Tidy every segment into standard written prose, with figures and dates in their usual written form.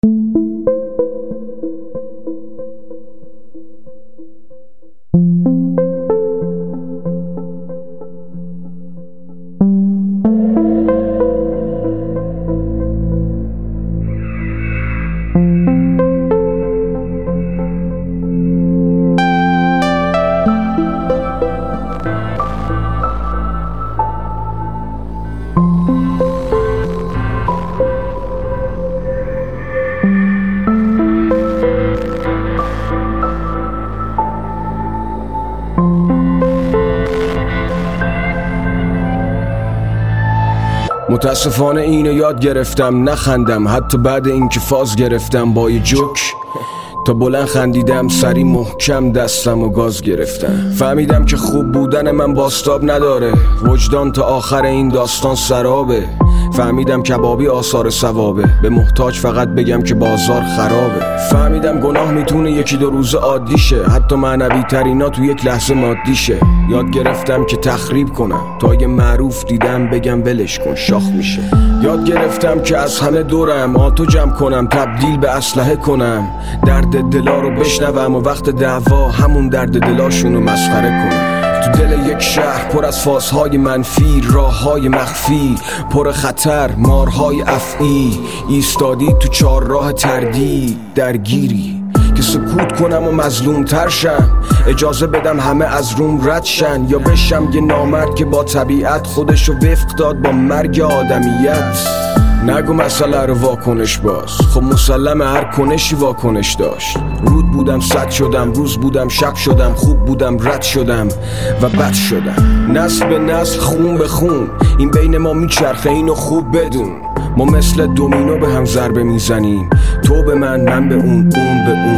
متاسفانه اینو یاد گرفتم نخندم، حتی بعد اینکه فاز گرفتم با یه جوک تا بلند خندیدم، سری محکم دستم و گاز گرفتم. فهمیدم که خوب بودن من باستاب نداره، وجدان تا آخر این داستان سرابه. فهمیدم کبابی آثار ثوابه، به محتاج فقط بگم که بازار خرابه. فهمیدم گناه میتونه یکی دو روز عادی شه، حتی معنوی ترینا تو یک لحظه مادی شه. یاد گرفتم که تخریب کنم، تا یه معروف دیدم بگم ولش کن شاخ میشه. یاد گرفتم که از همه دورم آتو جمع کنم، تبدیل به اسلحه کنم، درد دلا رو بشنوم و وقت دعوا همون درد دلاشونو مسخره کنم. تو دل یک شهر پر از فازهای منفی، راههای مخفی پر خطر، مارهای افعی، ایستادی تو چهارراه تردید درگیری که سکوت کنم و مظلوم تر شم، اجازه بدم همه از روم رد شن، یا بشم یه نامرد که با طبیعت خودشو وفق داد با مرگ آدمیت. نگو مسئله رو واکنش باز، خب مسلمه هر کنشی واکنش داشت. رود بودم صد شدم، روز بودم شب شدم، خوب بودم رد شدم و بد شدم. نسل به نسل خون به خون این بین ما میچرخه، اینو خوب بدون. ما مثل دومینو به هم ضربه میزنیم، تو به من به اون به اون.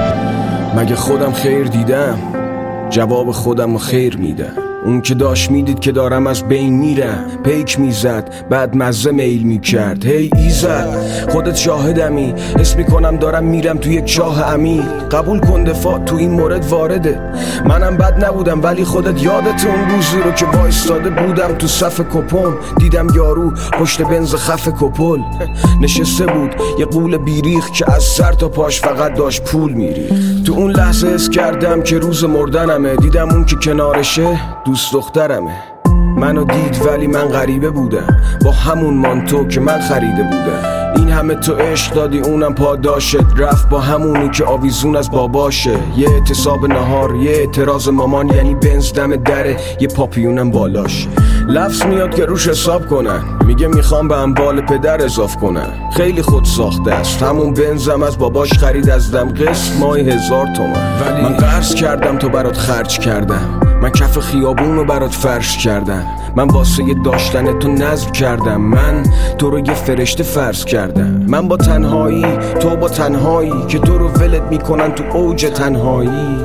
مگه خودم خیر دیدم؟ جواب خودم رو خیر میدم. اون که داشت میدید که دارم از بین میرم، پیک میزد بعد مزه میل میکرد. هی ایزد خودت شاهدمی، حس میکنم دارم میرم تو یک چاه عمیق. قبول کن دفاع تو این مورد وارده، منم بد نبودم ولی خودت یادت اون روزی رو که وایستاده بودم تو صف کپون، دیدم یارو پشت بنز خف کپل نشسته بود، یه قول بیریخ که از سر تا پاش فقط داشت پول میریخت. تو اون لحظه حس کردم که روز مردنمه، دیدم اون که کنارشه دوست دخترمه. منو دید ولی من غریبه بودم، با همون مانتو که من خریده بودم. این همه تو عشق دادی اونم پاداشت، رفت با همونی که آویزون از باباشه. یه اعتصاب نهار، یه اعتراض مامان، یعنی بنز دم دره، یه پاپیونم بالاش. لفظ میاد که روش حساب کنن، میگه میخوام به اموال پدر اضاف کنن. خیلی خود ساخته است، همون بنزم از باباش خرید از دم، قسط ماهی 1000 تومن. ولی من قرض کردم تو برات خرج کردم، من کف خیابون رو برات فرش کردم، من واسه داشتن تو نذر کردم، من تو رو یه فرشته فرض کردم. من با تنهایی، تو با تنهایی که تو رو ولت میکنن تو اوج تنهایی.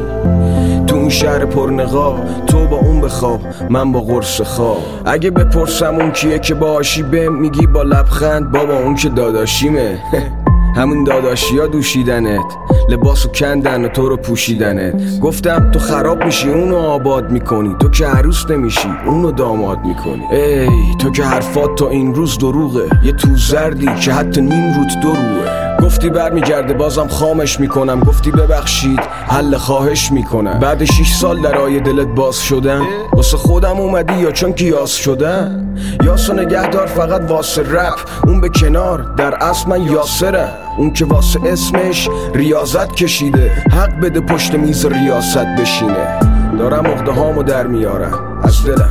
تو اون شهر پرنقاب، تو با اون بخواب، من با قرص خواب. اگه بپرسم اون کیه که باهاشی بهم میگی با لبخند بابا اون که داداشیمه. همون داداشی ها دوشیدنت، لباسو کندن و تو رو پوشیدنت. گفتم تو خراب میشی اونو آباد میکنی، تو که عروس نمیشی اونو داماد میکنی. ای تو که حرفات تا این روز دروغه، یه تو زردی که حتی نیم روت دروغه. گفتی برمیگرده بازم خامش میکنم، گفتی ببخشید حل خواهش میکنم. بعد 6 سال درای دلت باز شدم، واسه خودم اومدی یا چون که یاس شدم؟ یاسو نگهدار فقط واسه رپ، اون به کنار، در اصل من یاسرم. اون که واسه اسمش ریاضت کشیده، حق بده پشت میز ریاست بشینه. دارم عقده هامو در میارم از دلم،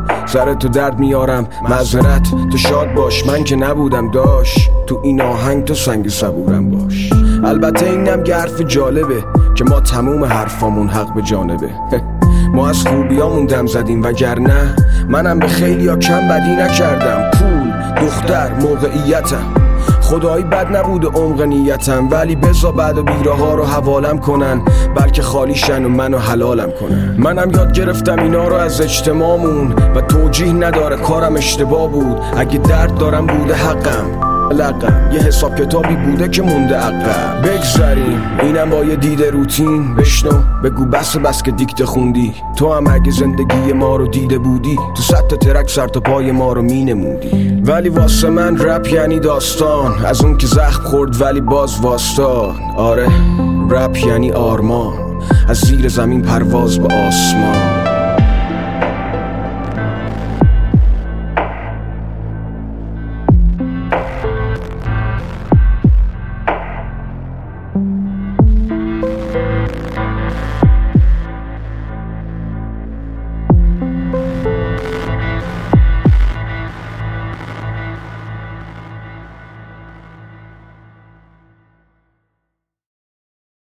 سر تو درد میارم معذرت، تو شاد باش من که نبودم داش، تو این آهنگ تو سنگ صبورم باش. البته اینم که حرف جالبه که ما تموم حرفامون حق به جانبه. ما از خوبیامون دم زدیم وگرنه منم به خیلی ها کم بدی نکردم. پول، دختر، موقعیتم، خدایی بد نبود عمق نیتم، ولی بزا بعد و بیره ها رو حوالم کنن، بلکه خالیشن و منو حلالم کنن. منم یاد گرفتم اینا رو از اجتماعمون و توجیه نداره کارم اشتباه بود. اگه درد دارم بوده حقم، لقم یه حساب کتابی بوده که مونده عقب. بگذاریم اینم با یه دید روتین، بشنو بگو بس که دیکته خوندی. تو هم اگه زندگی ما رو دیده بودی، تو 100 تا ترک سر تا پای ما رو مینمودی. ولی واسه من رپ یعنی داستان، از اون که زخم خورد ولی باز واسطاد. آره رپ یعنی آرمان، از زیر زمین پرواز به آسمان.